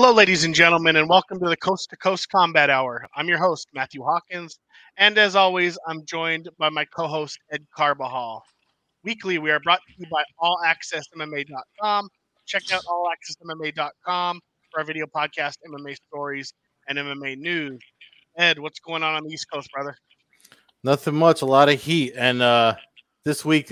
Hello, ladies and gentlemen, and welcome to the Coast to Coast Combat Hour. I'm your host, Matthew Hawkins, and as always, I'm joined by my co host, Ed Carbajal. Weekly, we are brought to you by AllAccessMMA.com. Check out AllAccessMMA.com for our video podcast, MMA stories, and MMA news. Ed, what's going on the East Coast, brother? Nothing much, a lot of heat. And this week,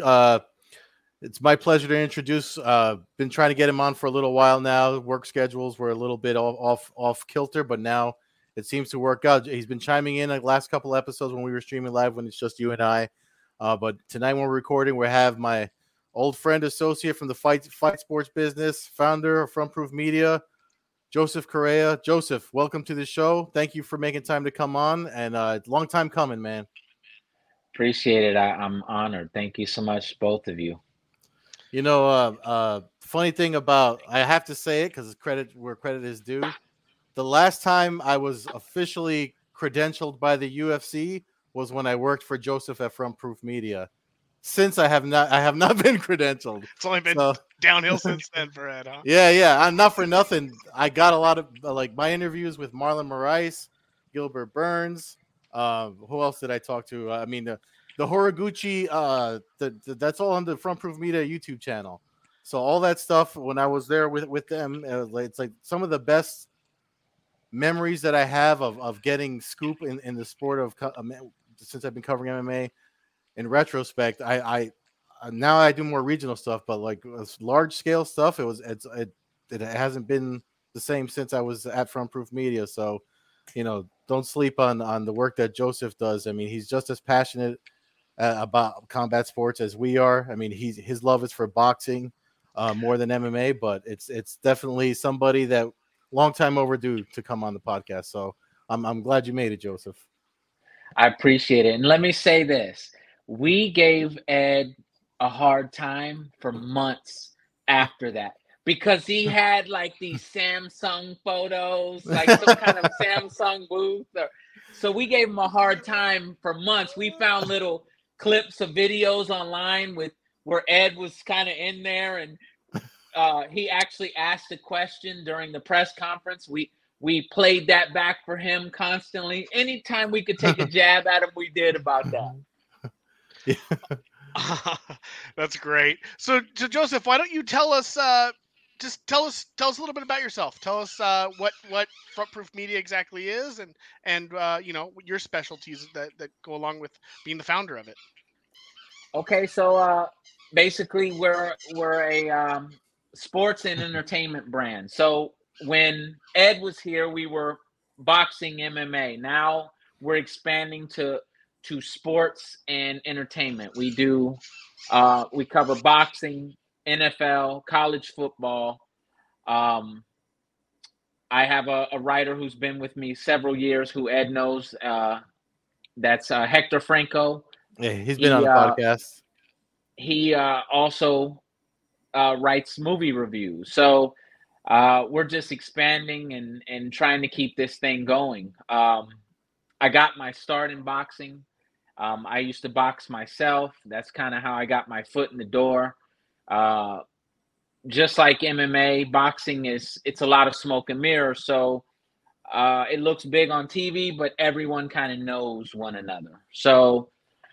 it's my pleasure to introduce. Been trying to get him on for a little while now. Work schedules were a little bit off kilter, but now it seems to work out. He's been chiming in the last couple episodes when we were streaming live when it's just you and I. But tonight when we're recording, we have my old friend, associate from the fight sports business, founder of Front Proof Media, Joseph Correa. Joseph, welcome to the show. Thank you for making time to come on, and long time coming, man. Appreciate it. I'm honored. Thank you so much, both of you. You know, funny thing about, I have to say it because credit where credit is due. The last time I was officially credentialed by the UFC was when I worked for Joseph at Front Proof Media. Since I have not been credentialed. It's only been downhill since then for Ed, huh? Yeah. I'm not for nothing. I got a lot of my interviews with Marlon Moraes, Gilbert Burns. Who else did I talk to? The Horiguchi, that's all on the Front Proof Media YouTube channel. So all that stuff, when I was there with them, it's like some of the best memories that I have of getting scoop in the sport of since I've been covering MMA. In retrospect, I now I do more regional stuff, but like large scale stuff, it hasn't been the same since I was at Front Proof Media. So, you know, don't sleep on the work that Joseph does. I mean, he's just as passionate about combat sports as we are. I mean, his love is for boxing more than MMA, but it's definitely somebody that long time overdue to come on the podcast. So I'm glad you made it, Joseph. I appreciate it. And let me say this. We gave Ed a hard time for months after that because he had like these Samsung photos, like some kind of Samsung booth. So we gave him a hard time for months. We found little clips of videos online where Ed was kind of in there, and he actually asked a question during the press conference. We played that back for him constantly. Anytime we could take a jab at him, we did about that. That's great. So Joseph, why don't you tell us? Just tell us a little bit about yourself. Tell us what Front Proof Media exactly is, and you know, your specialties that go along with being the founder of it. Okay, so basically we're a sports and entertainment brand. So when Ed was here, we were boxing, MMA. Now we're expanding to sports and entertainment. We cover boxing, NFL, college football. I have a writer who's been with me several years who Ed knows. That's Hector Franco. Yeah, he's been on the podcast. He also writes movie reviews. So we're just expanding and trying to keep this thing going. I got my start in boxing. I used to box myself. That's kind of how I got my foot in the door. Just like MMA, boxing it's a lot of smoke and mirrors. So it looks big on TV, but everyone kind of knows one another. So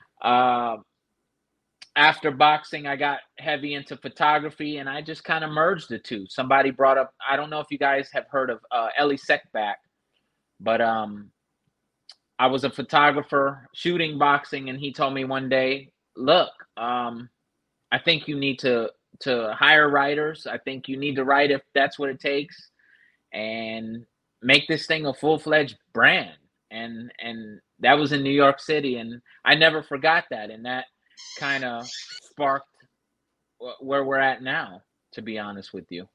after boxing, I got heavy into photography, and I just kind of merged the two. Somebody brought up, I don't know if you guys have heard of Elie Seckbach, but I was a photographer shooting boxing, and he told me one day, look, I think you need to hire writers. I think you need to write if that's what it takes, and make this thing a full-fledged brand. And that was in New York City, and I never forgot that. And that kind of sparked where we're at now, to be honest with you.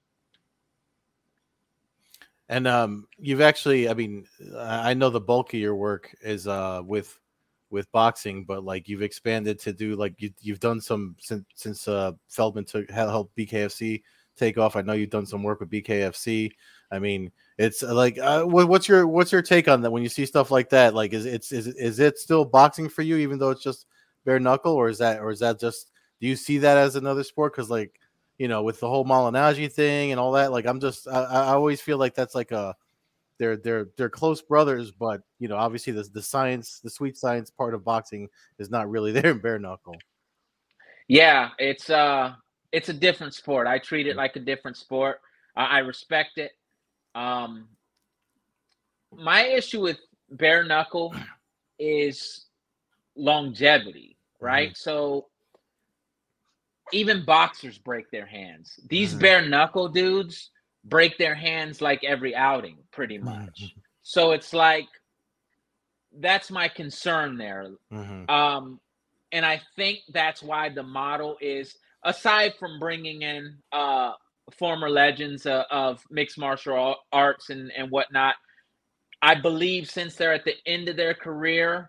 And you've actually, I mean, I know the bulk of your work is with boxing, but like you've expanded to do like you've done some since Feldman helped BKFC take off. I know you've done some work with BKFC. I mean, it's like what's your take on that when you see stuff like that? Like, is it still boxing for you, even though it's just bare knuckle, or is that just, do you see that as another sport? Because like, with the whole Malignaggi thing and all that. Like I always feel like that's like they're close brothers, but obviously the science, the sweet science part of boxing is not really there in bare knuckle. Yeah, it's a different sport. I treat it like a different sport. I respect it. My issue with bare knuckle is longevity, right? Mhm. So even boxers break their hands. These bare knuckle dudes break their hands like every outing, pretty much. So it's like, that's my concern there. And I think that's why the model is, aside from bringing in former legends of mixed martial arts and whatnot, I believe since they're at the end of their career,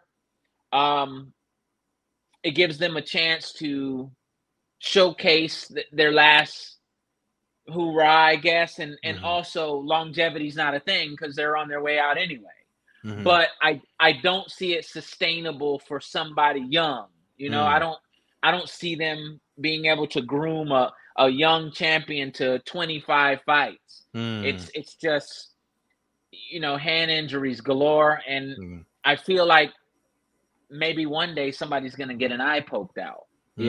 it gives them a chance to showcase their last hoorah, I guess, and also longevity is not a thing because they're on their way out anyway. But I don't see it sustainable for somebody young. I don't see them being able to groom a young champion to 25 fights. It's just, hand injuries galore, and I feel like maybe one day somebody's going to get an eye poked out.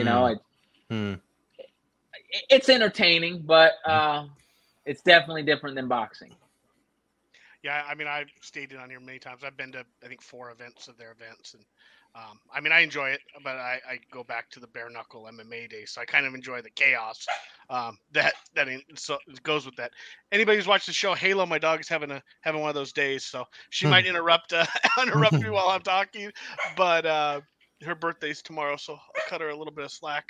It's entertaining, but it's definitely different than boxing. Yeah, I mean, I've stated on here many times. I've been to, I think, 4 events of their events, and I mean, I enjoy it, but I go back to the bare knuckle MMA days, so I kind of enjoy the chaos that so it goes with that. Anybody who's watched the show Halo, my dog is having one of those days, so she might interrupt me while I'm talking, but her birthday's tomorrow, so I'll cut her a little bit of slack.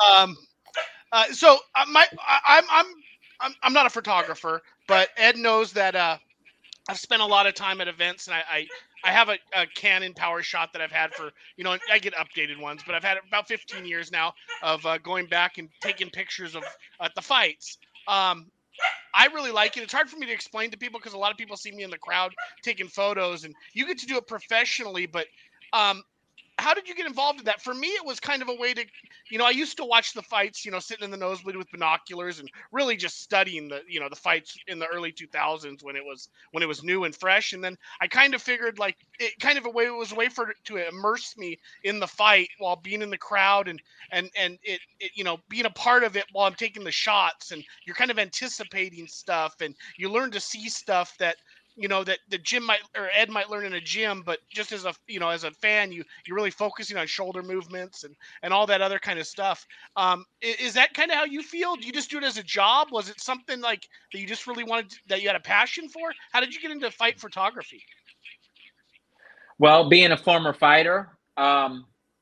So I'm not a photographer, but Ed knows that I've spent a lot of time at events, and I have a Canon PowerShot that I've had for, I get updated ones, but I've had it about 15 years now of going back and taking pictures of the fights. I really like it. It's hard for me to explain to people because a lot of people see me in the crowd taking photos, and you get to do it professionally, but how did you get involved in that? For me, it was kind of a way to, I used to watch the fights, sitting in the nosebleed with binoculars and really just studying the fights in the early 2000s when it was new and fresh. And then I kind of figured like it was a way to immerse me in the fight while being in the crowd and it being a part of it while I'm taking the shots, and you're kind of anticipating stuff and you learn to see stuff that, that the gym might, or Ed might learn in a gym, but just as a fan, you're really focusing on shoulder movements and all that other kind of stuff. Is that kind of how you feel? Do you just do it as a job? Was it something like that you just really that you had a passion for? How did you get into fight photography? Well, being a former fighter, I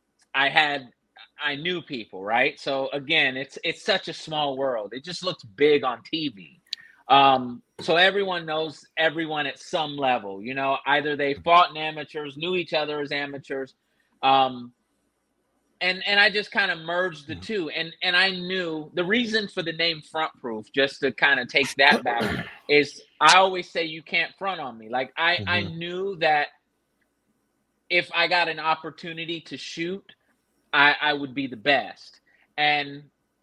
knew people, right? So again, it's such a small world. It just looks big on TV. So everyone knows everyone at some level, either they fought in amateurs, knew each other as amateurs. And I just kind of merged the two. And I knew the reason for the name Front Proof, just to kind of take that back, is I always say you can't front on me. Like I knew that if I got an opportunity to shoot, I would be the best. And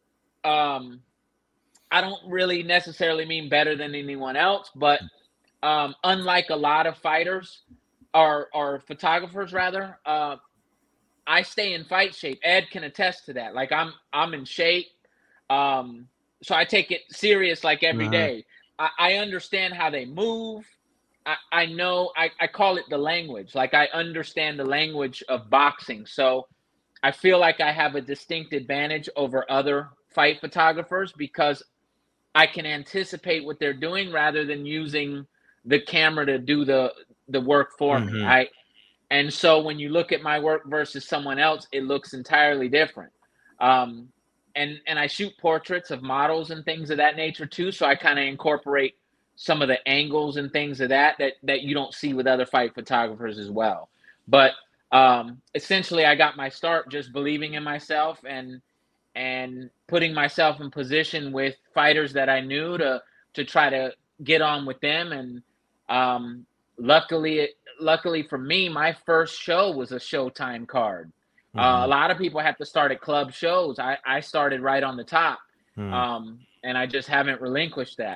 I don't really necessarily mean better than anyone else, but unlike a lot of fighters or photographers rather, I stay in fight shape. Ed can attest to that. Like I'm in shape. So I take it serious like every day. I understand how they move. I know, I call it the language. Like I understand the language of boxing. So I feel like I have a distinct advantage over other fight photographers because I can anticipate what they're doing rather than using the camera to do the work for me. And so when you look at my work versus someone else, it looks entirely different. And I shoot portraits of models and things of that nature too. So I kind of incorporate some of the angles and things of that you don't see with other fight photographers as well. But essentially I got my start just believing in myself and putting myself in position with fighters that I knew to try to get on with them. And luckily for me, my first show was a Showtime card. A lot of people have to start at club shows. I started right on the top. And I just haven't relinquished that.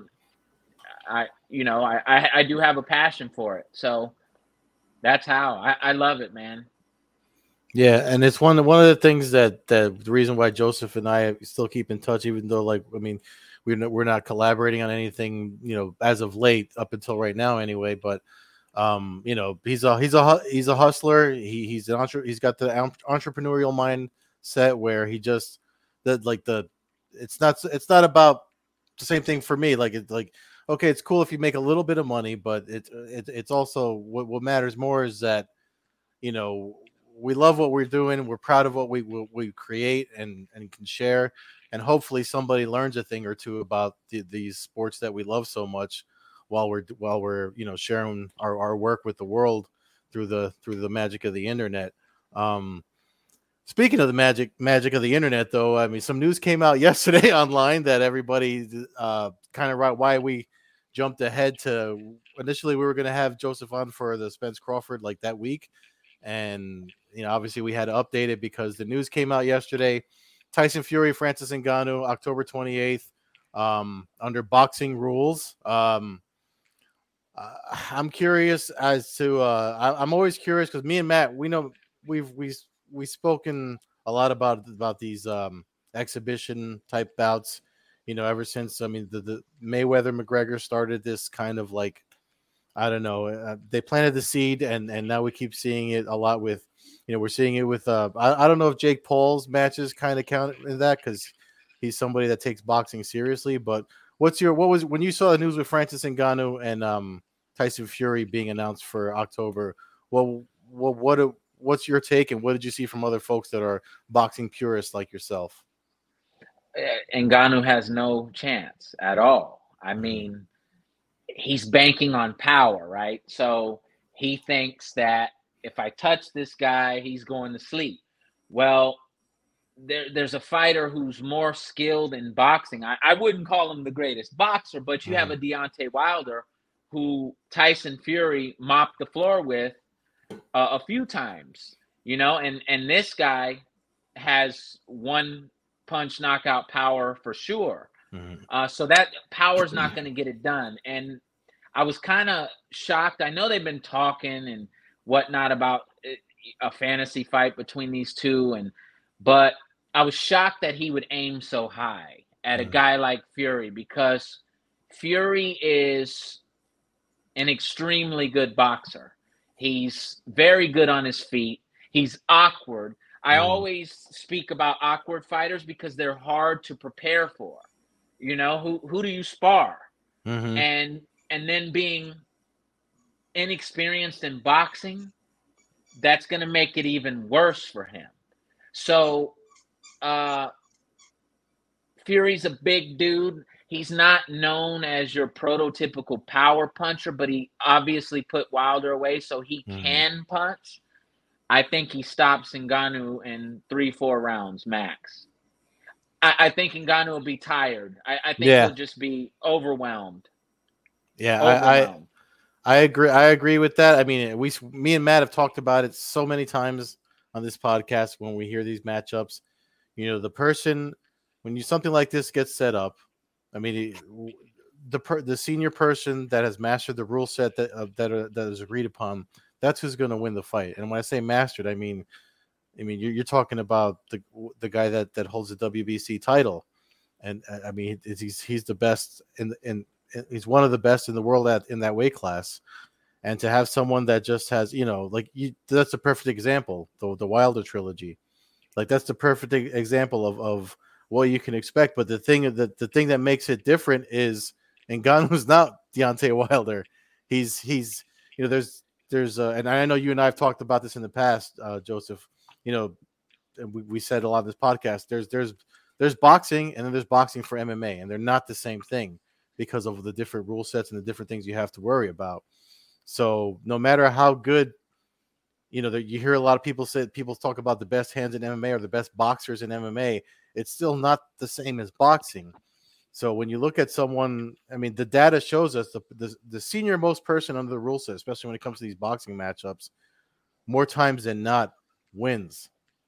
I do have a passion for it. So that's how I love it, man. Yeah, and it's one of the things that the reason why Joseph and I still keep in touch, even though we're not collaborating on anything, as of late up until right now anyway. But he's a hustler. He's got the entrepreneurial mindset where he just it's not about the same thing for me. Okay, it's cool if you make a little bit of money, but it's also what matters more is that we love what we're doing. We're proud of what we create and can share, and hopefully somebody learns a thing or two about these sports that we love so much while we're sharing our work with the world through the magic of the internet. Speaking of the magic of the internet, though, I mean, some news came out yesterday online that everybody kind of why we jumped ahead to. Initially, we were going to have Joseph on for the Spence Crawford that week. And, obviously we had to update it because the news came out yesterday. Tyson Fury, Francis Ngannou, October 28th, under boxing rules. I'm curious as to, I'm always curious because me and Matt, we know we've spoken a lot about these exhibition type bouts, ever since, the Mayweather McGregor started this kind of I don't know. They planted the seed, and now we keep seeing it a lot with, we're seeing it with. I don't know if Jake Paul's matches kind of count in that because he's somebody that takes boxing seriously. But what was when you saw the news with Francis Ngannou and Tyson Fury being announced for October? What's your take, and what did you see from other folks that are boxing purists like yourself? Ngannou has no chance at all. I mean, he's banking on power, right? So he thinks that if I touch this guy, he's going to sleep. Well, there's a fighter who's more skilled in boxing. I wouldn't call him the greatest boxer, but you have a Deontay Wilder who Tyson Fury mopped the floor with a few times, and this guy has one punch knockout power for sure. So that power's not going to get it done. And I was kind of shocked. I know they've been talking and whatnot about a fantasy fight between these two, but I was shocked that he would aim so high at a guy like Fury, because Fury is an extremely good boxer. He's very good on his feet. He's awkward. I always speak about awkward fighters because they're hard to prepare for. Who do you spar? And then being inexperienced in boxing, that's going to make it even worse for him. So Fury's a big dude. He's not known as your prototypical power puncher, but he obviously put Wilder away, so he can punch. I think he stops Ngannou in 3-4 rounds max. I think Ngannou will be tired. I think he'll just be overwhelmed. Yeah, I agree. I agree with that. I mean, me and Matt have talked about it so many times on this podcast when we hear these matchups. The person, when something like this gets set up, I mean, the senior person that has mastered the rule set that is agreed upon, that's who's going to win the fight. And when I say mastered, I mean you're talking about the guy that holds the WBC title, and I mean he's the best in he's one of the best in the world in that weight class. And to have someone that just has, that's a perfect example. The Wilder trilogy, that's the perfect example of what you can expect. But the thing that makes it different is Ngannou's not Deontay Wilder. He's there's and I know you and I have talked about this in the past, Joseph. We said a lot of this podcast. There's boxing, and then there's boxing for MMA, and they're not the same thing because of the different rule sets and the different things you have to worry about. So no matter how good, you hear a lot of people talk about the best hands in MMA or the best boxers in MMA. It's still not the same as boxing. So when you look at someone, I mean, the data shows us the senior most person under the rule set, especially when it comes to these boxing matchups, more times than not wins.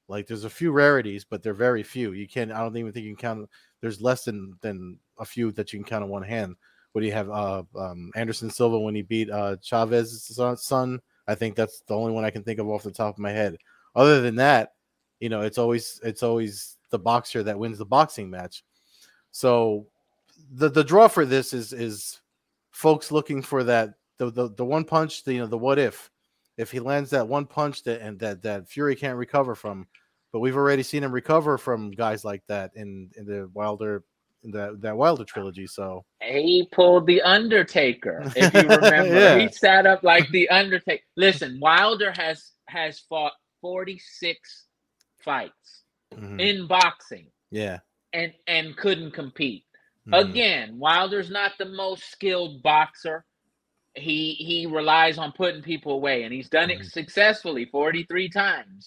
Like there's a few rarities, but they're very few. I don't even think you can count. There's less than a few that you can count on one hand. What do you have? Anderson Silva when he beat Chavez's son. I think that's the only one I can think of off the top of my head. Other than that, it's always the boxer that wins the boxing match. So the draw for this is folks looking for that the one punch, the what if he lands that one punch that Fury can't recover from. But we've already seen him recover from guys like that in the Wilder that Wilder trilogy. So he pulled the Undertaker, if you remember. Yeah. He sat up like the Undertaker. Listen, Wilder has fought 46 fights in boxing. Yeah. And couldn't compete. Again, Wilder's not the most skilled boxer. He relies on putting people away, and he's done it successfully 43 times,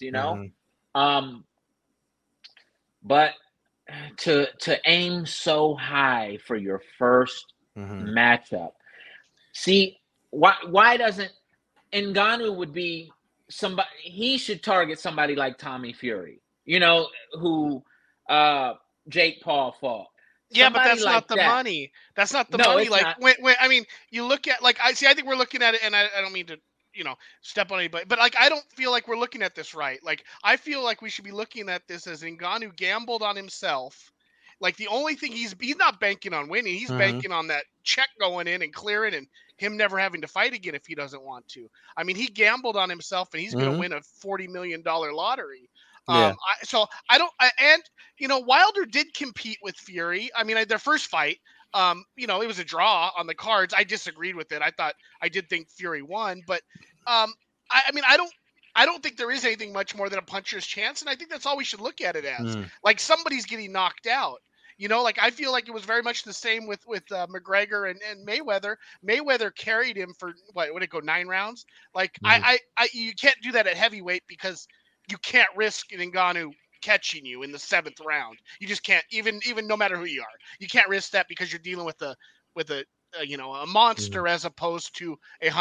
But to aim so high for your first matchup. See, why doesn't Ngannou would be somebody? He should target somebody like Tommy Fury, who Jake Paul fought. Yeah, but that's Somebody not like the that. money. That's not the No, money. it's Like not. when I mean, you look at I think we're looking at it, and I don't mean to step on anybody, but I don't feel like we're looking at this right. Like I feel like we should be looking at this as Ngannou gambled on himself. Like the only thing he's not banking on winning. He's banking on that check going in and clearing, and him never having to fight again if he doesn't want to. I mean, he gambled on himself, and he's going to win a $40 million lottery. Yeah. Wilder did compete with Fury. I mean, their first fight, it was a draw on the cards. I disagreed with it. I did think Fury won, but I don't think there is anything much more than a puncher's chance, and I think that's all we should look at it as. Like somebody's getting knocked out. I feel like it was very much the same with McGregor and Mayweather. Mayweather carried him for what would it go 9 rounds? Like you can't do that at heavyweight because you can't risk Ngannou catching you in the 7th round. You just can't, even no matter who you are. You can't risk that because you're dealing with a monster as opposed to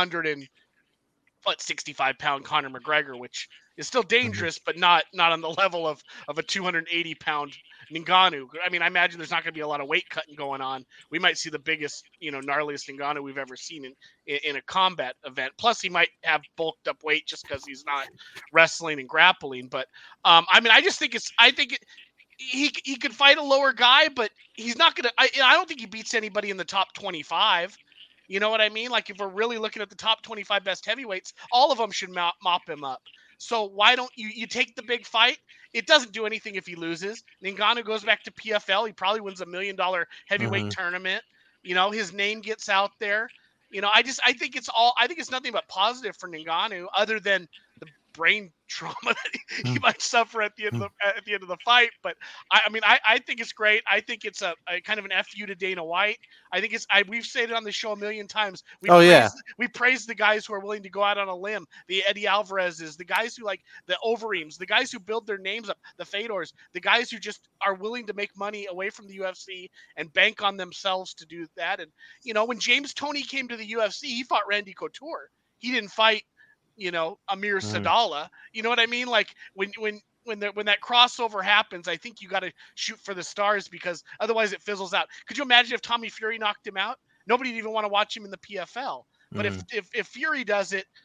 65-pound Conor McGregor, which is still dangerous, but not on the level of a 280-pound Ngannou. I mean, I imagine there's not going to be a lot of weight cutting going on. We might see the biggest, gnarliest Ngannou we've ever seen in a combat event. Plus, he might have bulked up weight just because he's not wrestling and grappling. But I just think he could fight a lower guy, but he's not going to. I don't think he beats anybody in the top 25. You know what I mean? Like if we're really looking at the top 25 best heavyweights, all of them should mop him up. So why don't you take the big fight? It doesn't do anything if he loses. Ngannou goes back to PFL. He probably wins $1 million heavyweight tournament. His name gets out there. I think it's nothing but positive for Ngannou, other than the brain trauma that he might suffer at the end of the fight. But I think it's great. I think it's a kind of an FU to Dana White. I think we've said it on the show a million times. We praise the guys who are willing to go out on a limb. The Eddie Alvarez's, the guys who like the Overeems, the guys who build their names up, the Fedors, the guys who just are willing to make money away from the UFC and bank on themselves to do that. And when James Toney came to the UFC, he fought Randy Couture. He didn't fight Amir Sadallah. You know what I mean? Like when that crossover happens, I think you got to shoot for the stars, because otherwise it fizzles out. Could you imagine if Tommy Fury knocked him out? Nobody'd even want to watch him in the PFL. But if Fury does it,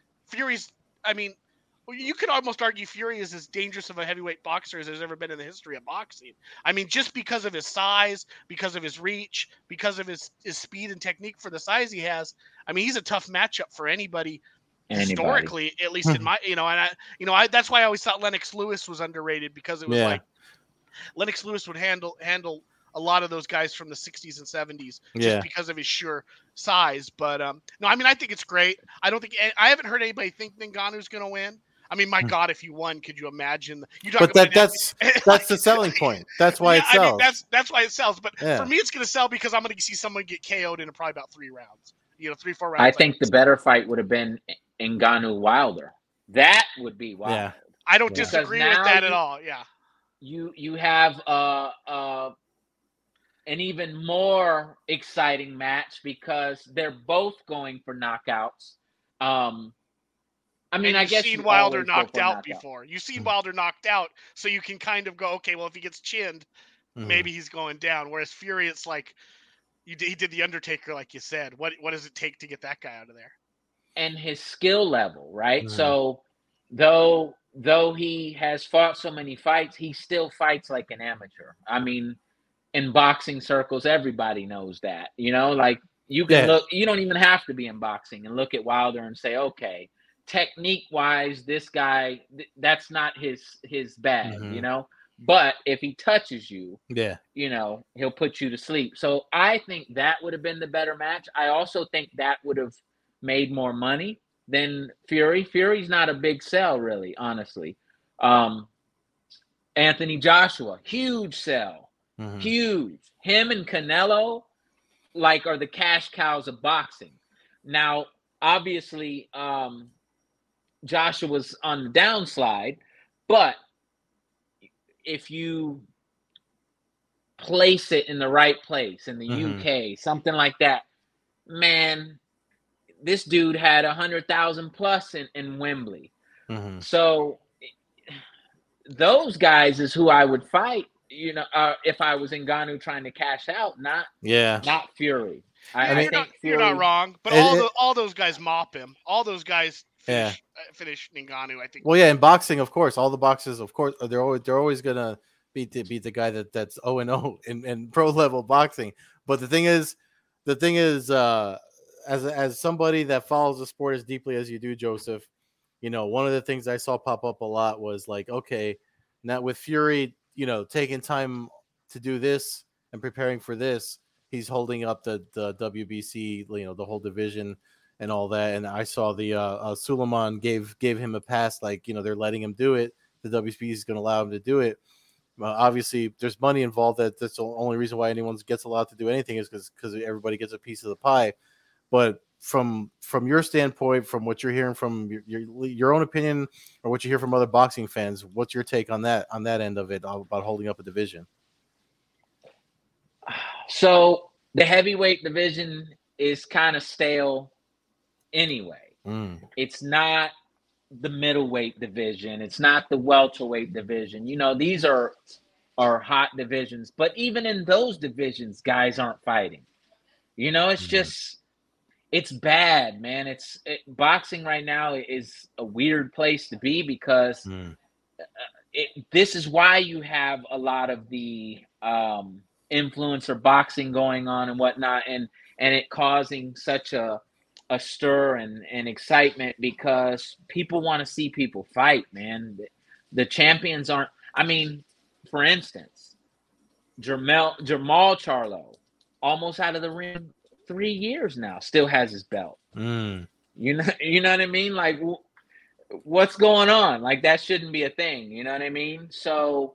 you could almost argue Fury is as dangerous of a heavyweight boxer as there's ever been in the history of boxing. I mean, just because of his size, because of his reach, because of his speed and technique for the size he has. I mean, he's a tough matchup for anybody. Historically, at least in my, that's why I always thought Lennox Lewis was underrated, because it was like Lennox Lewis would handle a lot of those guys from the 60s and 70s just because of his sheer size. But I think it's great. I haven't heard anybody think Ngannou's going to win. I mean, my God, if you won, could you imagine? That's the selling point. That's why it sells. I mean, that's why it sells. But for me, it's going to sell because I'm going to see someone get KO'd in probably about 3 rounds. 3-4 rounds. I think the better fight would have been Ngannou Wilder. That would be wild. Yeah. I don't disagree with that at all. Yeah. You have an even more exciting match because they're both going for knockouts. I mean, and I you've guess seen you Wilder always go knocked for a out knockout. before. You've seen Wilder knocked out, so you can kind of go, okay, well, if he gets chinned, maybe he's going down. Whereas Fury, it's like he did the Undertaker, like you said. What does it take to get that guy out of there? And his skill level, right? Mhm. So though he has fought so many fights, he still fights like an amateur. I mean, in boxing circles, everybody knows that. You know, like you can look, you don't even have to be in boxing and look at Wilder and say, okay, technique wise, this guy, that's not his bag, you know. But if he touches you, you know, he'll put you to sleep. So I think that would have been the better match. I also think that would have made more money than Fury. Fury's not a big sell, really, honestly. Anthony Joshua, huge sell. Huge. Him and Canelo, like, are the cash cows of boxing. Now, obviously, Joshua's on the downslide, but if you place it in the right place in the UK, something like that, man, this dude had 100,000 plus in Wembley. So those guys is who I would fight, you know, if I was Ngannou trying to cash out, not Fury. I think you're not wrong, but all those guys mop him. All those guys finish Ngannou, I think. Well, yeah, in boxing, of course, all the boxes, of course, they're always gonna beat the guy that's 0-0 in pro level boxing. But the thing is, as somebody that follows the sport as deeply as you do, Joseph, you know, one of the things I saw pop up a lot was like, okay, now with Fury, you know, taking time to do this and preparing for this, he's holding up the WBC, you know, the whole division and all that. And I saw the Suleiman gave him a pass, like, you know, they're letting him do it. The WBC is going to allow him to do it. Obviously, there's money involved. That's the only reason why anyone gets allowed to do anything is because everybody gets a piece of the pie. But from your standpoint, from what you're hearing from your own opinion, or what you hear from other boxing fans, what's your take on that end of it about holding up a division? So the heavyweight division is kind of stale anyway. It's not the middleweight division. It's not the welterweight division. You know, these are hot divisions. But even in those divisions, guys aren't fighting. You know, it's just, it's bad, man. Boxing right now is a weird place to be because this is why you have a lot of the influencer boxing going on and whatnot, and it causing such a stir and excitement because people want to see people fight, man. The champions aren't. I mean, for instance, Jamal Charlo, almost out of the ring 3 years now, still has his belt. You know what I mean? Like, what's going on? Like, that shouldn't be a thing. You know what I mean? So,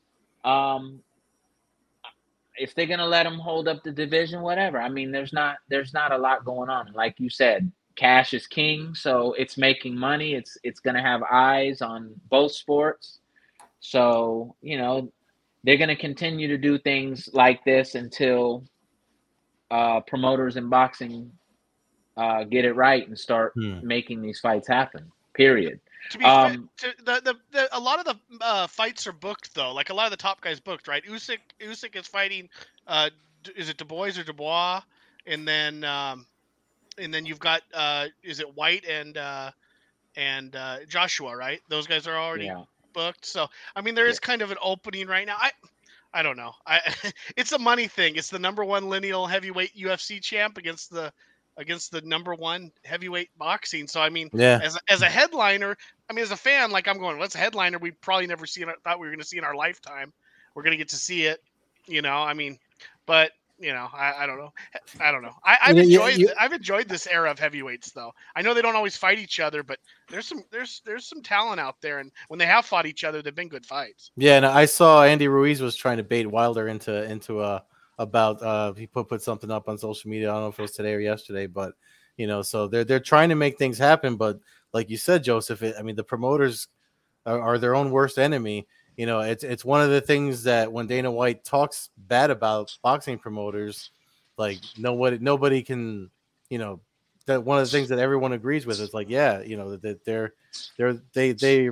if they're gonna let him hold up the division, whatever. I mean, there's not a lot going on. Like you said, cash is king, so it's making money. It's gonna have eyes on both sports. So, you know, they're gonna continue to do things like this until promoters in boxing get it right and start making these fights happen. Period. To be fair, a lot of the fights are booked though. Like a lot of the top guys booked, right? Usyk is fighting. Is it Dubois or Dubois? And then you've got is it White and Joshua, right? Those guys are already booked. So I mean, there is kind of an opening right now. I don't know. It's a money thing. It's the number one lineal heavyweight UFC champ against the number one heavyweight boxing. So I mean, as a headliner, I mean, as a fan, like I'm going, what's a headliner we probably never thought we were going to see in our lifetime. We're going to get to see it, you know. I mean, but you know, I don't know. I've enjoyed this era of heavyweights though. I know they don't always fight each other, but there's some talent out there, and when they have fought each other, they've been good fights. Yeah, and I saw Andy Ruiz was trying to bait Wilder into about he put something up on social media. I don't know if it was today or yesterday, but you know, so they're trying to make things happen. But like you said, Joseph, I mean, the promoters are their own worst enemy. You know, it's one of the things that when Dana White talks bad about boxing promoters, like nobody can, you know, that one of the things that everyone agrees with is like, yeah, you know, that they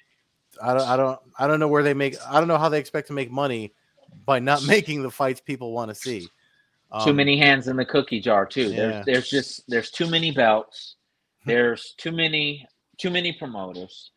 I don't know where they make, I don't know how they expect to make money by not making the fights people want to see. Too many hands in the cookie jar too. Yeah. There's too many belts. There's too many promoters.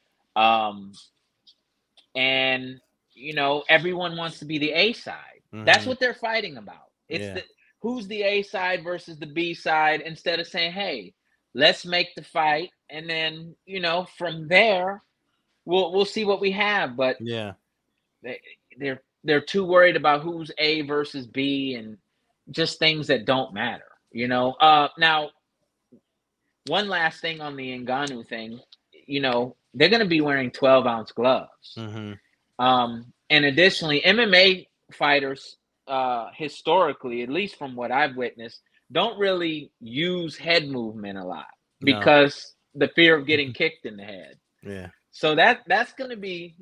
And everyone wants to be the A side. That's what they're fighting about. It's who's the A side versus the B side, instead of saying, hey, let's make the fight, and then from there we'll see what we have. But they're too worried about who's A versus B and just things that don't matter. Now, one last thing on the Ngannou thing, they're going to be wearing 12-ounce gloves. And additionally, MMA fighters, historically, at least from what I've witnessed, don't really use head movement a lot because the fear of getting kicked in the head. Yeah. So that's going to be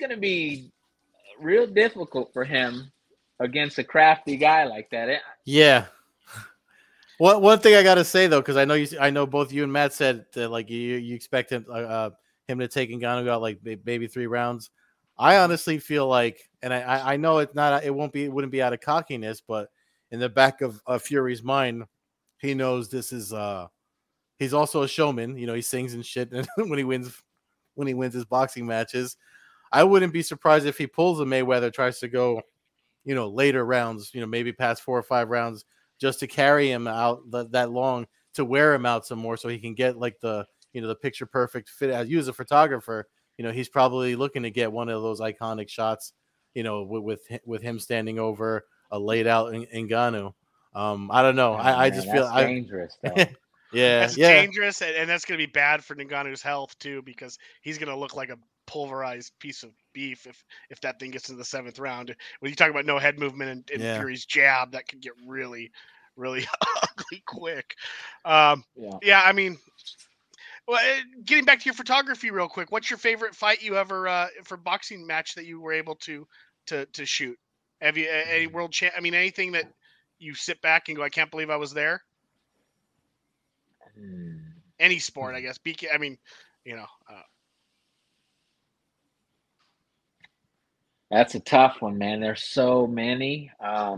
real difficult for him against a crafty guy like that. Yeah. One thing I got to say though, because I know both you and Matt said that like you expect him to take Ngannou out like maybe 3 rounds. I honestly feel like, and I know it wouldn't be out of cockiness, but in the back of Fury's mind, he knows this is he's also a showman. He sings and shit when he wins his boxing matches. I wouldn't be surprised if he pulls a Mayweather, tries to go, later rounds, maybe past 4 or 5 rounds, just to carry him out that long, to wear him out some more, so he can get like the picture perfect fit. As you as a photographer, he's probably looking to get one of those iconic shots, with him standing over a laid out Ngannou. I don't know. I just feel dangerous though. Yeah, that's dangerous, and that's going to be bad for Ngannou's health too, because he's going to look like a pulverized piece of beef if that thing gets into the 7th round. When you talk about no head movement and Fury's jab, that could get really, really ugly quick. I mean, well, getting back to your photography real quick, what's your favorite fight you ever for boxing match that you were able to shoot? Have you any world champ? I mean, anything that you sit back and go, I can't believe I was there? Any sport, I guess. I mean, that's a tough one, man. There's so many.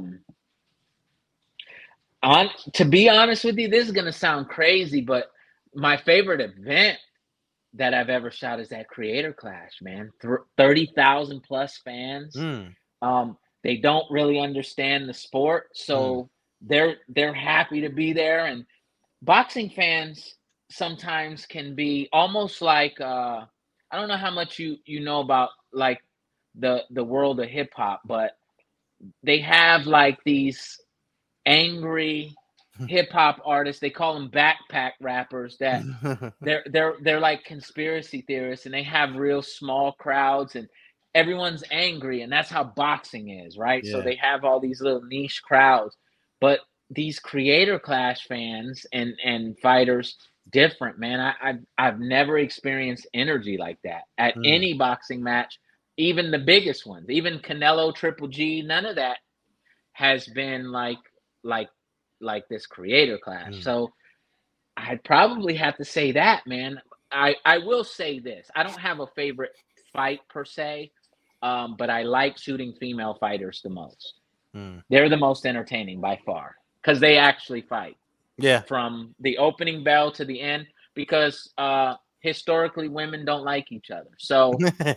To be honest with you, this is gonna sound crazy, but my favorite event that I've ever shot is that Creator Clash, man. 30,000 plus fans. They don't really understand the sport, so they're happy to be there. And boxing fans sometimes can be almost like I don't know how much you know about like the world of hip hop, but they have like these angry hip hop artists. They call them backpack rappers. That they're like conspiracy theorists, and they have real small crowds, and everyone's angry, and that's how boxing is, right? So they have all these little niche crowds, but these Creator Clash fans and fighters, different, man. I've never experienced energy like that at any boxing match, even the biggest ones, even Canelo, Triple G. None of that has been like this Creator Clash. So I'd probably have to say that, man. I will say this: I don't have a favorite fight per se, but I like shooting female fighters the most. They're the most entertaining by far, because they actually fight. Yeah. From the opening bell to the end, because historically women don't like each other. So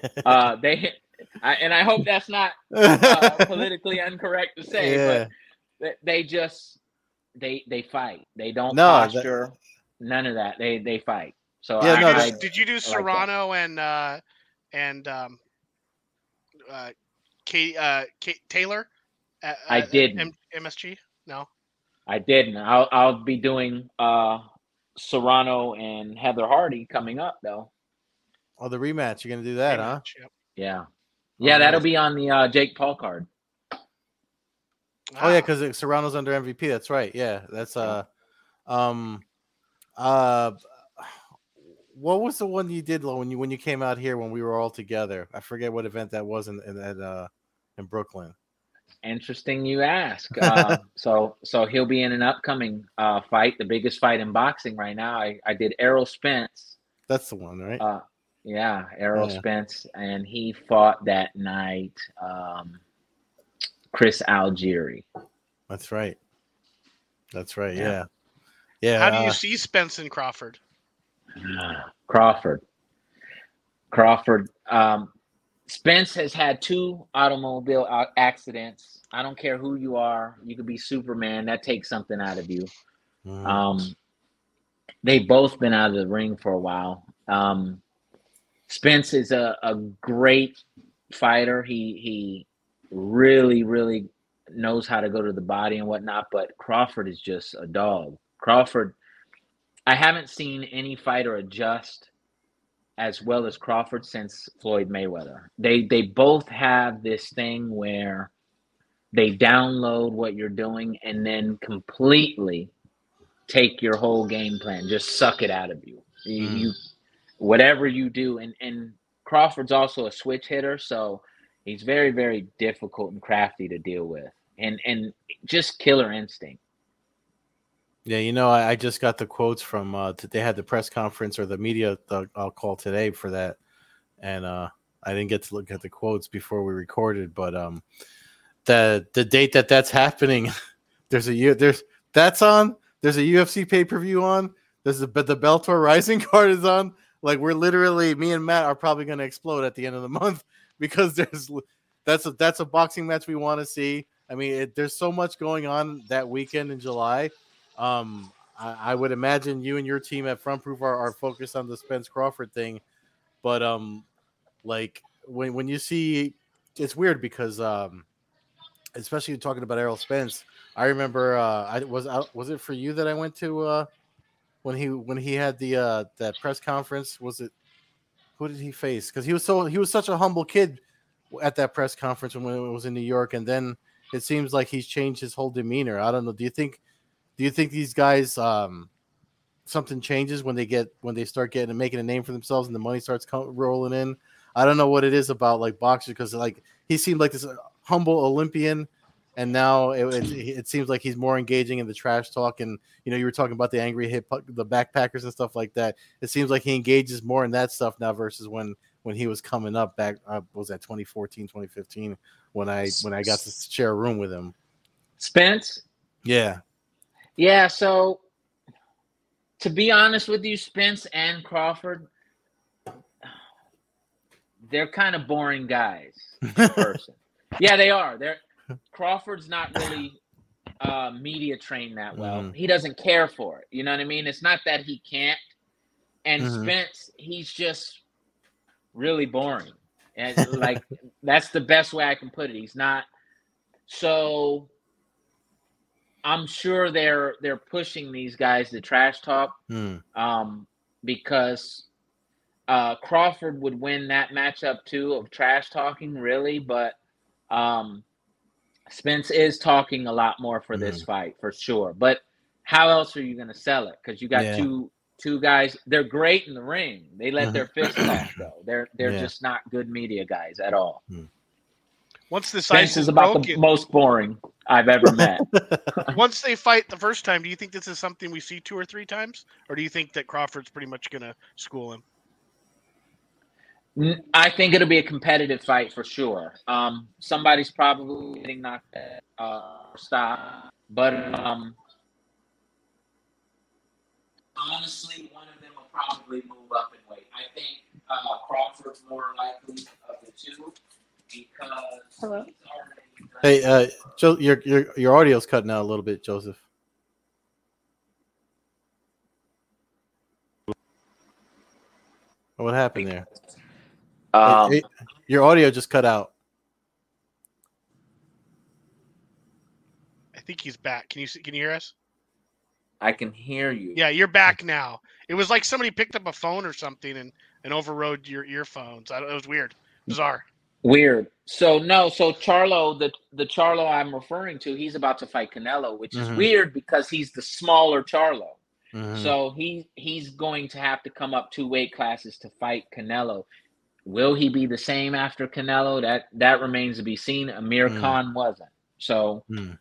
and I hope that's not politically incorrect to say, but they just they fight. They don't posture, none of that. They fight. So did you do Serrano and Kate Taylor? I didn't. MSG? No. I didn't. I'll be doing Serrano and Heather Hardy coming up though. Oh, the rematch. You're gonna do that, huh? Yep. Yeah. Yeah, that'll be on the Jake Paul card. Oh yeah, because Serrano's under MVP. That's right. Yeah, that's what was the one you did when you came out here when we were all together? I forget what event that was in Brooklyn. Interesting you ask. So he'll be in an upcoming fight, the biggest fight in boxing right now. I did Errol Spence. That's the one, right? Yeah, Errol Yeah. Spence, and he fought that night Chris Algieri. That's right. Yeah. Yeah. Yeah. How do you see Spence and Crawford? Crawford. Spence has had 2 automobile accidents. I don't care who you are. You could be Superman. That takes something out of you. They've both been out of the ring for a while. Spence is a great fighter. He really, really knows how to go to the body and whatnot, but Crawford is just a dog. Crawford, I haven't seen any fighter adjust as well as Crawford since Floyd Mayweather. They both have this thing where they download what you're doing and then completely take your whole game plan, just suck it out of you. You whatever you do, and Crawford's also a switch hitter, so he's very, very difficult and crafty to deal with, and just killer instinct. Yeah, I just got the quotes from they had the press conference or the media call today for that, and I didn't get to look at the quotes before we recorded, but the date that's happening, there's a UFC pay-per-view on, there's the Bellator Rising card is on. Like, we're literally, me and Matt are probably going to explode at the end of the month because that's a boxing match we want to see. I mean, there's so much going on that weekend in July. I would imagine you and your team at Front Proof are focused on the Spence Crawford thing, but like when you see, it's weird because especially talking about Errol Spence, I remember was it for you that I went to when he had the that press conference? Was it, who did he face? Because he was such a humble kid at that press conference when it was in New York, and then it seems like he's changed his whole demeanor. I don't know. Do you think these guys something changes when they start making a name for themselves and the money starts rolling in? I don't know what it is about like boxers, because like he seemed like this humble Olympian, and now it seems like he's more engaging in the trash talk. And you were talking about the angry hit, the backpackers and stuff like that. It seems like he engages more in that stuff now versus when he was coming up back. Was that 2014, 2015 when I got to share a room with him? Spence? Yeah. Yeah, so to be honest with you, Spence and Crawford, they're kind of boring guys in person. Yeah, they are. Crawford's not really media trained that well. He doesn't care for it. You know what I mean? It's not that he can't. And Spence, he's just really boring. And like that's the best way I can put it. He's not. So I'm sure they're pushing these guys to trash talk because Crawford would win that matchup too of trash talking, really. But Spence is talking a lot more for this fight for sure. But how else are you going to sell it? Because you got two guys. They're great in the ring. They let their fists talk though. They're just not good media guys at all. Once the Spence is about the most boring I've ever met. Once they fight the first time, do you think this is something we see 2 or 3 times? Or do you think that Crawford's pretty much going to school him? I think it'll be a competitive fight for sure. Somebody's probably getting knocked stop. But honestly, one of them will probably move up in weight. I think Crawford's more likely of the two. Hello. Hey, Joe, your audio's cutting out a little bit, Joseph. What happened there? Your audio just cut out. I think he's back. Can you hear us? I can hear you. Yeah, you're back now. It was like somebody picked up a phone or something and overrode your earphones. It was weird, bizarre. Weird. So Charlo, the Charlo I'm referring to, he's about to fight Canelo, which is weird because he's the smaller Charlo. So he's going to have to come up 2 weight classes to fight Canelo. Will he be the same after Canelo? That remains to be seen. Amir Khan wasn't. So Mm.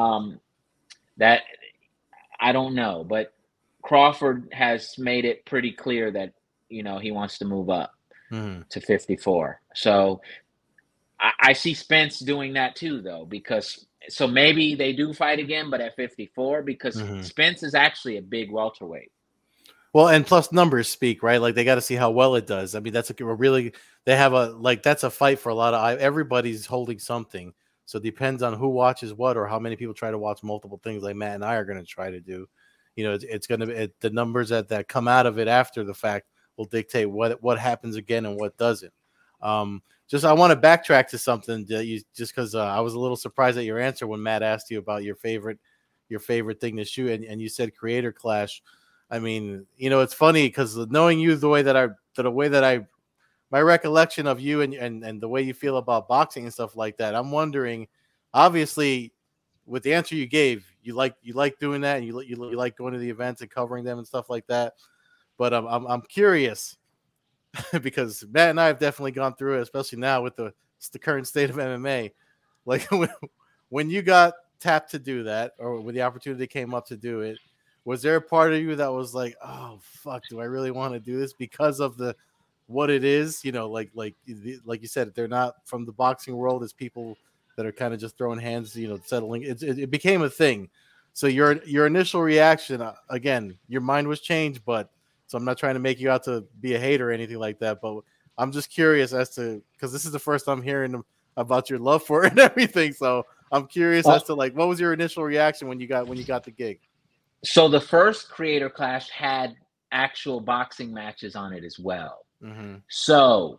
that I don't know, but Crawford has made it pretty clear that he wants to move up Mm. to 54. So I see Spence doing that too, though, because so maybe they do fight again, but at 54, because Mhm. Spence is actually a big welterweight. Well, and plus numbers speak, right? Like they got to see how well it does. I mean, that's a really they have a like that's a fight for a lot of everybody's holding something. So it depends on who watches what or how many people try to watch multiple things like Matt and I are going to try to do. It's going to be the numbers that come out of it after the fact will dictate what happens again and what doesn't. Just I want to backtrack to something that you just because I was a little surprised at your answer when Matt asked you about your favorite thing to shoot and you said Creator Clash. I mean, it's funny because knowing you the way that I my recollection of you and the way you feel about boxing and stuff like that, I'm wondering, obviously, with the answer you gave, you like doing that and you like going to the events and covering them and stuff like that. But I'm curious because Matt and I have definitely gone through it, especially now with the current state of MMA. Like when you got tapped to do that, or when the opportunity came up to do it, was there a part of you that was like, "Oh fuck, do I really want to do this?" Because of what it is, like you said, they're not from the boxing world. It's people that are kind of just throwing hands, settling. It became a thing. So your initial reaction, again, your mind was changed, but so I'm not trying to make you out to be a hater or anything like that. But I'm just curious as to because this is the first I'm hearing about your love for it and everything. So I'm curious as to like what was your initial reaction when you got the gig. So the first Creator Clash had actual boxing matches on it as well. Mm-hmm. So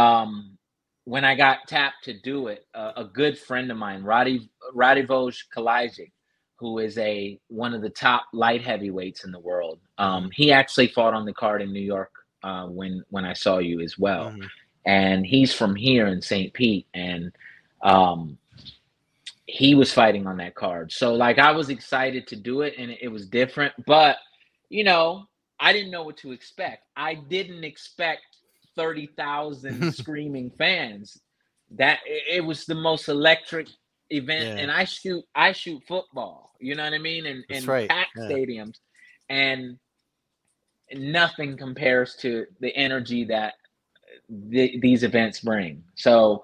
when I got tapped to do it, a good friend of mine, Radivoj Kalajic, who is one of the top light heavyweights in the world, he actually fought on the card in New York when I saw you as well. Mm-hmm. And he's from here in St. Pete, and he was fighting on that card. So like I was excited to do it, and it was different, but I didn't know what to expect. I didn't expect 30,000 screaming fans. That it was the most electric event, and I shoot football, you know what I mean, and right. packed stadiums, and nothing compares to the energy that these events bring. So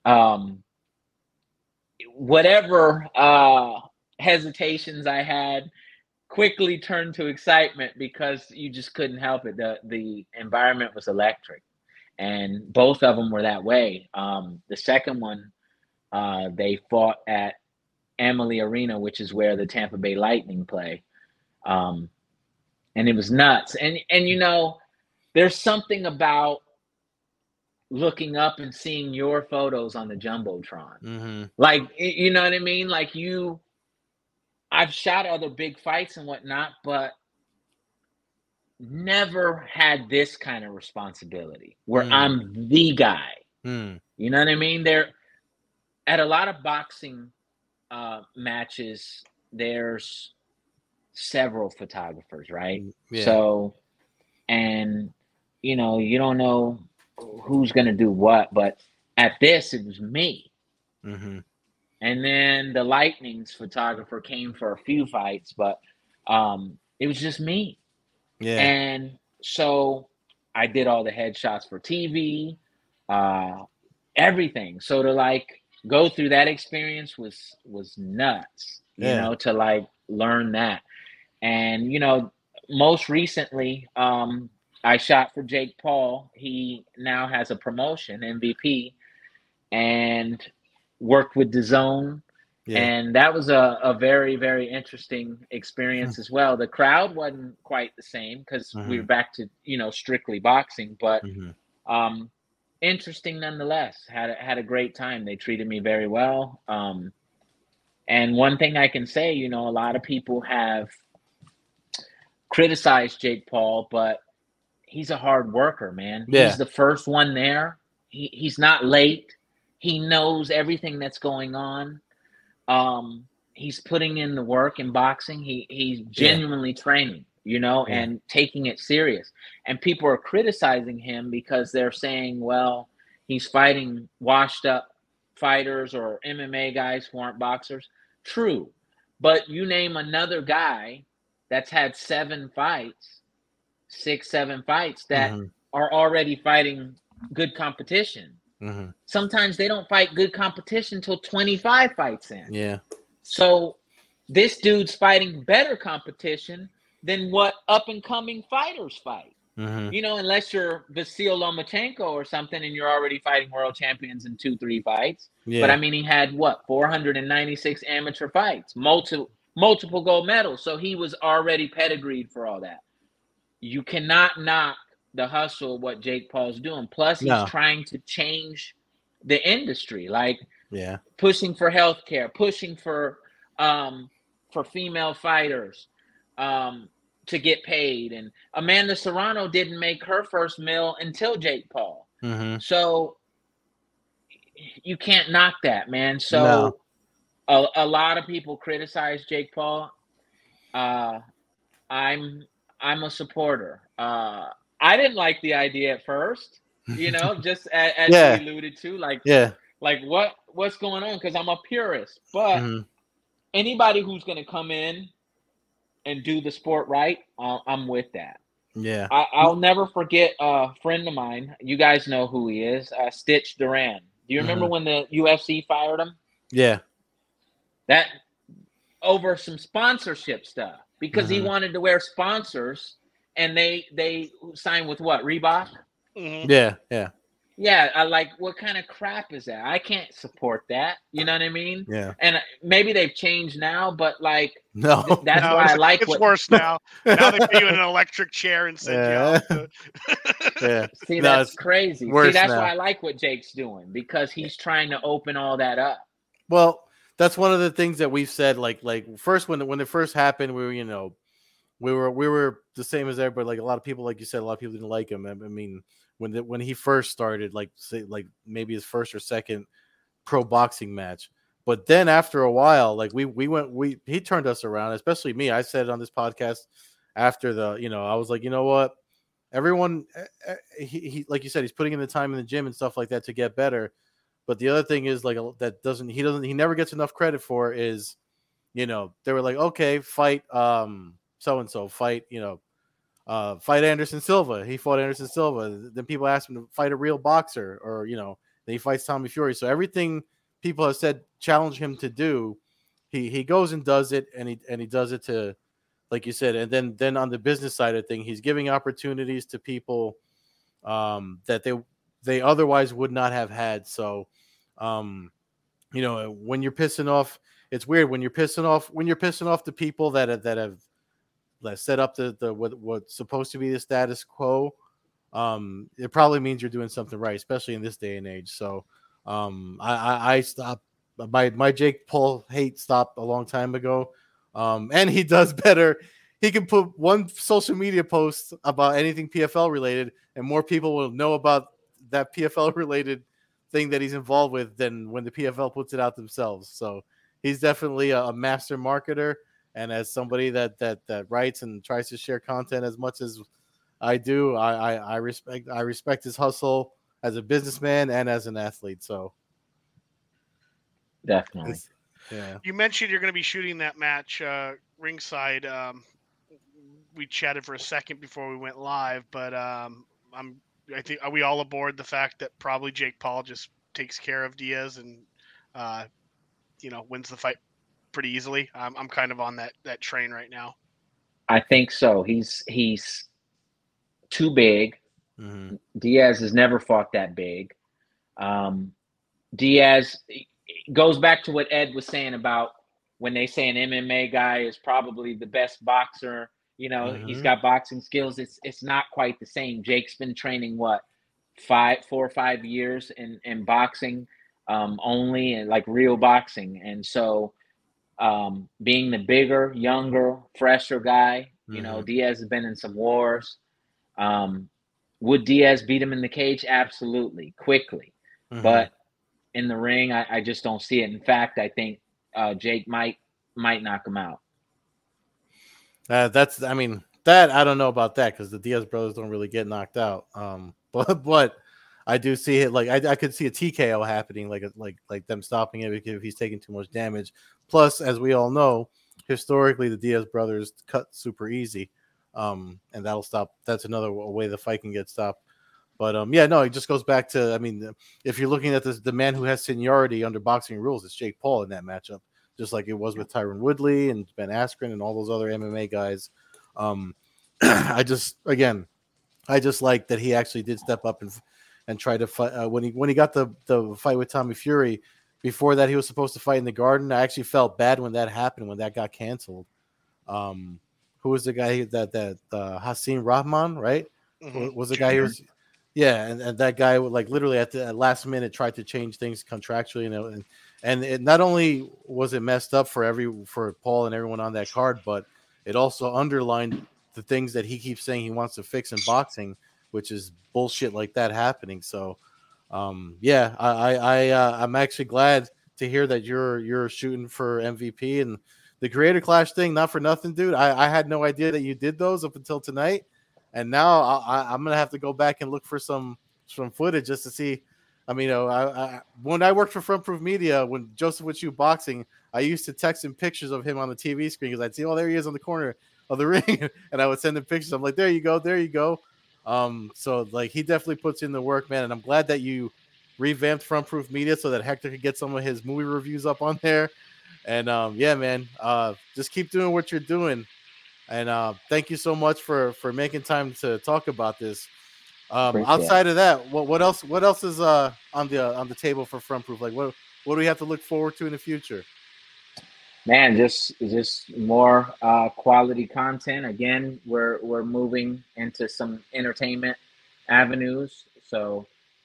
whatever hesitations I had quickly turned to excitement because you just couldn't help it. The environment was electric, and both of them were that way. The second one, they fought at Amalie Arena, which is where the Tampa Bay Lightning play, and it was nuts. And there's something about looking up and seeing your photos on the Jumbotron. Mm-hmm. Like, you know what I mean? Like I've shot other big fights and whatnot, but never had this kind of responsibility where I'm the guy. You know what I mean? There, at a lot of boxing matches, there's several photographers, right? Yeah. So, and you don't know who's going to do what, but at this, it was me. Mm-hmm. And then the Lightning's photographer came for a few fights, but it was just me. Yeah. And so I did all the headshots for TV, everything. So to like go through that experience was nuts, to like learn that. And, most recently, I shot for Jake Paul. He now has a promotion, MVP, and worked with DAZN. Yeah. And that was a very, very interesting experience as well. The crowd wasn't quite the same because we were back to, strictly boxing, but interesting nonetheless. Had a great time. They treated me very well. And one thing I can say, a lot of people have criticized Jake Paul, but he's a hard worker, man. Yeah. He's the first one there. He's not late. He knows everything that's going on. He's putting in the work in boxing. He's genuinely training, and taking it serious. And people are criticizing him because they're saying, well, he's fighting washed up fighters or MMA guys who aren't boxers. True. But you name another guy that's had 7 fights, 6, 7 fights that are already fighting good competition. Sometimes they don't fight good competition until 25 fights in. Yeah. So this dude's fighting better competition than what up-and-coming fighters fight. You know, unless you're Vasyl Lomachenko or something and you're already fighting world champions in 2-3 fights. Yeah. But I mean, he had 496 amateur fights, multiple gold medals. So he was already pedigreed for all that. You cannot knock the hustle, what Jake Paul's doing. Plus, he's trying to change the industry, like pushing for healthcare, pushing for female fighters. To get paid, and Amanda Serrano didn't make her first mill until Jake Paul. So you can't knock that, man. So a lot of people criticize Jake Paul. I'm a supporter. I didn't like the idea at first, you know, just as you alluded to, like what's going on? Because I'm a purist, but anybody who's going to come in and do the sport right, I'm with that. Yeah. I'll never forget a friend of mine. You guys know who he is, Stitch Duran. Do you remember when the UFC fired him? Yeah. That over some sponsorship stuff because he wanted to wear sponsors, and they signed with what, Reebok? Yeah. Yeah, I like, what kind of crap is that? I can't support that. You know what I mean? Yeah. And maybe they've changed now, but like, no, that's why I like it's worse now. Now they put you in an electric chair and send you out. See, that's crazy. See, that's why I like what Jake's doing, because he's trying to open all that up. Well, that's one of the things that we've said. Like first when it first happened, we were the same as everybody. Like a lot of people, like you said, a lot of people didn't like him. I mean, when he first started, like maybe his first or second pro boxing match, but then after a while, like he turned us around, especially me. I said it on this podcast after I was like, you know what, everyone, he like you said, he's putting in the time in the gym and stuff like that to get better. But the other thing is, like, he never gets enough credit for is, they were like, okay, fight so and so, fight fight Anderson Silva. He fought Anderson Silva. Then people asked him to fight a real boxer, or then he fights Tommy Fury. So everything people have said challenge him to do, he goes and does it, and he does it to, like you said. And then on the business side of thing, he's giving opportunities to people that they otherwise would not have had. So when you're pissing off, it's weird when you're pissing off the people that have set up the what's supposed to be the status quo. It probably means you're doing something right, especially in this day and age. So I stopped my Jake Paul hate stopped a long time ago. And he does better. He can put one social media post about anything PFL related, and more people will know about that PFL related thing that he's involved with than when the PFL puts it out themselves. So he's definitely a master marketer. And as somebody that writes and tries to share content as much as I do, I respect his hustle as a businessman and as an athlete. So definitely, yeah. You mentioned you're going to be shooting that match ringside. We chatted for a second before we went live, but I think, are we all aboard the fact that probably Jake Paul just takes care of Diaz and wins the fight pretty easily? I'm kind of on that train right now. I think so. He's too big. Diaz has never fought that big. Diaz goes back to what Ed was saying about when they say an MMA guy is probably the best boxer. He's got boxing skills. It's not quite the same. Jake's been training 4 or 5 years in boxing only, and like real boxing. And so being the bigger, younger, fresher guy, Diaz has been in some wars. Would Diaz beat him in the cage? Absolutely, quickly. But in the ring, I just don't see it. In fact, I think Jake might knock him out. That I don't know about that, because the Diaz brothers don't really get knocked out. But I do see it. Like I could see a TKO happening, like them stopping it if he's taking too much damage. Plus, as we all know, historically the Diaz brothers cut super easy, and that'll stop. That's another way the fight can get stopped. But yeah, no, it just goes back to, I mean, if you're looking at the man who has seniority under boxing rules, it's Jake Paul in that matchup, just like it was with Tyron Woodley and Ben Askren and all those other MMA guys. I just like that he actually did step up and try to fight when he got the fight with Tommy Fury. Before that, he was supposed to fight in the Garden. I actually felt bad when that happened, when that got canceled. Who was the guy that Hassan Rahman, right? Mhm. Was the guy who was. Yeah, and that guy would like literally at the last minute tried to change things contractually, and it not only was it messed up for Paul and everyone on that card, but it also underlined the things that he keeps saying he wants to fix in boxing, which is bullshit like that happening. So, yeah, I'm actually glad to hear that you're shooting for MVP and the Creator Clash thing. Not for nothing, dude. I had no idea that you did those up until tonight. And now I'm gonna have to go back and look for some footage just to see. I mean, when I worked for Front Proof Media, when Joseph would shoot boxing, I used to text him pictures of him on the TV screen because I'd see, oh, there he is on the corner of the ring, and I would send him pictures. I'm like, there you go. So like he definitely puts in the work, man, and I'm glad that you revamped Front Proof Media so that Hector could get some of his movie reviews up on there. And yeah, man, just keep doing what you're doing. And thank you so much for making time to talk about this. Outside of that, what else is on the table for Front Proof? Like what do we have to look forward to in the future? Man, just more quality content. Again, we're moving into some entertainment avenues. So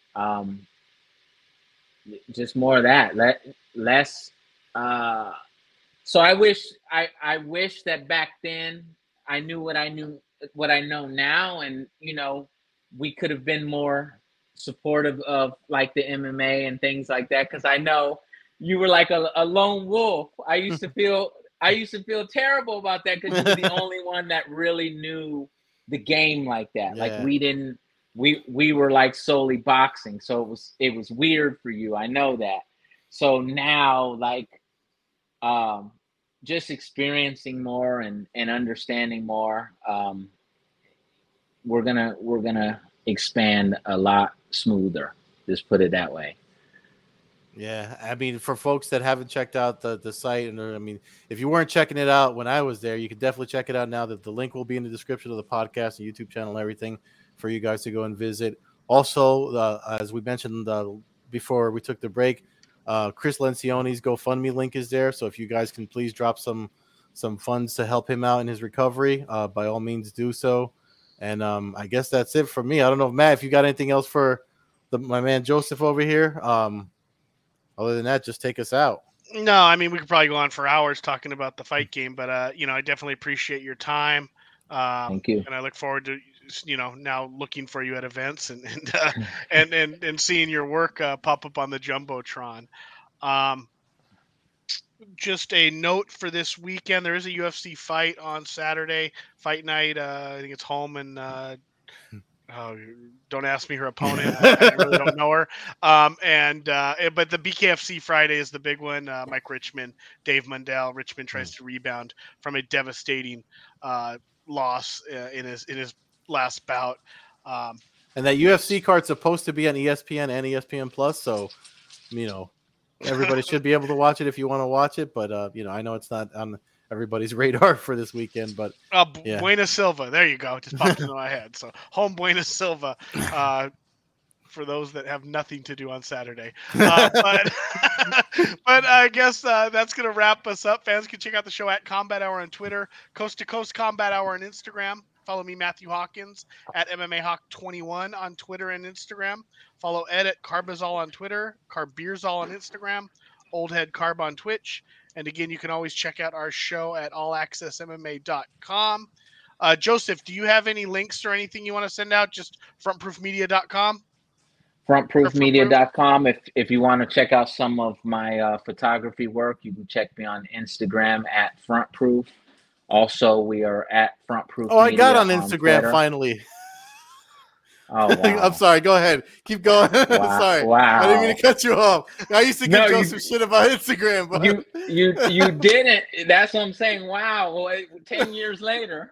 just more of that. Less so I wish that back then I knew what I know now, and we could have been more supportive of like the MMA and things like that, because I know you were like a lone wolf. I used to feel terrible about that because you were the only one that really knew the game like that. Yeah. Like we were like solely boxing, so it was weird for you. I know that. So now like just experiencing more and understanding more, we're gonna expand a lot smoother. Just put it that way. Yeah, I mean, for folks that haven't checked out the site, and I mean, if you weren't checking it out when I was there, you can definitely check it out now. That the link will be in the description of the podcast, the YouTube channel, and everything for you guys to go and visit. Also, as we mentioned before we took the break, Chris Lencioni's GoFundMe link is there. So if you guys can please drop some funds to help him out in his recovery, by all means do so. And I guess that's it for me. I don't know, Matt, if you got anything else for my man Joseph over here. Other than that, just take us out. No, I mean, we could probably go on for hours talking about the fight game, but I definitely appreciate your time. Thank you. And I look forward to now looking for you at events and seeing your work pop up on the Jumbotron. Just a note for this weekend: there is a UFC fight on Saturday, fight night. I think it's Holman. Don't ask me her opponent. I really don't know her. But the BKFC Friday is the big one. Mike Richmond, Dave Mundell. Richmond tries to rebound from a devastating loss in his last bout. And that UFC card's supposed to be on ESPN and ESPN Plus, so everybody should be able to watch it if you want to watch it. But I know it's not on everybody's radar for this weekend, but yeah. Buena Silva, there you go, just popped into my head. So home Buena Silva, for those that have nothing to do on Saturday. But I guess that's gonna wrap us up. Fans can check out the show at Combat Hour on Twitter, Coast to Coast Combat Hour on Instagram. Follow me, Matthew Hawkins, at MMAHawk21 on Twitter and Instagram. Follow Ed at Carbazol on Twitter, Carbeerzol on Instagram, Old Head Carb on Twitch. And again, you can always check out our show at allaccessmma.com. Joseph, do you have any links or anything you want to send out? Just frontproofmedia.com? Frontproofmedia.com. If you want to check out some of my photography work, you can check me on Instagram at frontproof. Also, we are at frontproof. Oh, I got on Instagram finally. Oh wow. I'm sorry. Go ahead. Keep going. Wow. Sorry. Wow. I didn't mean to cut you off. I used to give No, Joe you- some shit about Instagram, but You didn't. That's what I'm saying. Wow. Well, 10 years later.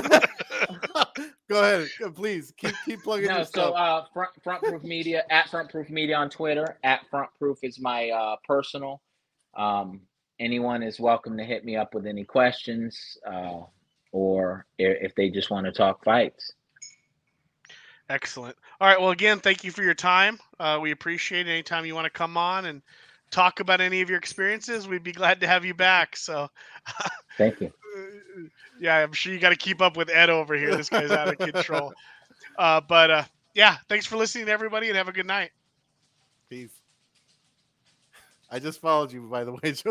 Go ahead. Please keep plugging No, your so stuff. Front Proof Media at Front Proof Media on Twitter. At Front Proof is my personal. Anyone is welcome to hit me up with any questions, or if they just want to talk fights. Excellent. All right. Well, again, thank you for your time. We appreciate it. Anytime you want to come on and talk about any of your experiences, we'd be glad to have you back. So, Thank you. yeah, I'm sure you got to keep up with Ed over here. This guy's out of control. But yeah, thanks for listening, everybody, and have a good night. Peace. I just followed you, by the way, Joe.